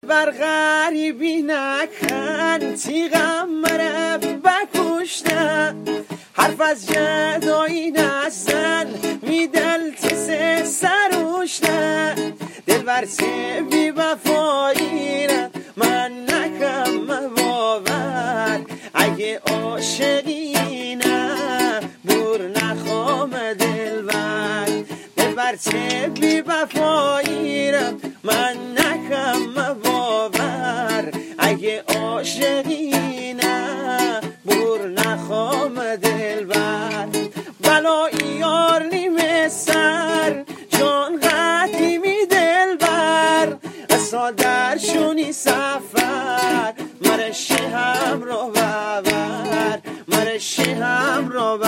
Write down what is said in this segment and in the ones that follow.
بر غریبی نکن تیغم مره بکشته حرف از جدایی نزن می دل تیس سروشته دل برسه بی وفایی را من نکم باور اگه عاشقی نه بور نخوام دل بر دل برسه بی وفایی را من نکم باور اگه عاشقی نه بور نخوام دل بر بلایی یار نیمه سر جان قطعی می دل بر اصلا در شونی سفر مرشی هم رو ببر مرشی هم رو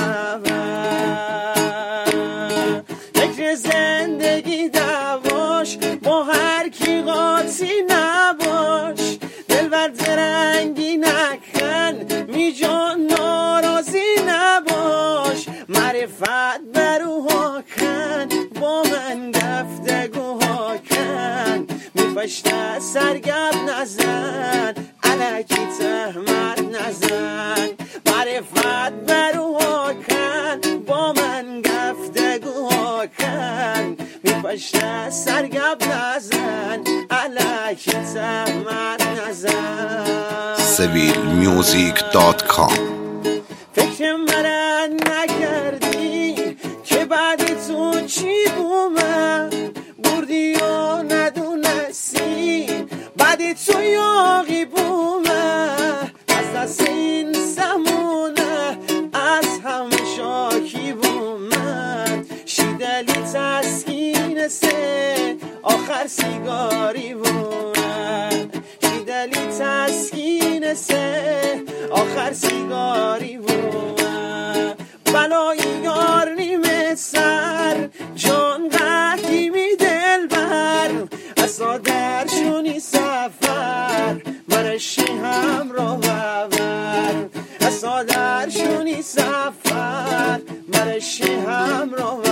ببر فکر زندگی دواش با هر کی قاطی نباش دل بر درنگی نکن می جان ناراضی نباش معرفت بروها کن با من گفتگوها کن میفشته سرگب نزن علکی تهمت نزن معرفت بروها کن با من گفتگوها کن میفشته سرگب نزن علکی تهمت نزن civilmusic.com فکر من نکردی که بعد تو چی بومه بردی و ندونستی بعد تو یاقی بومه از دست این زمونه از همه شاکی بومد شیدلی تسکین سه آخر سیگاری بومد شیدلی تسکین سه آخر سیگاری بومد بلایی یار نیمه سر جان قطعی می دل بر اصلا در شونی سفر مرشی هم رو ببر اصلا در شونی سفر مرشی هم رو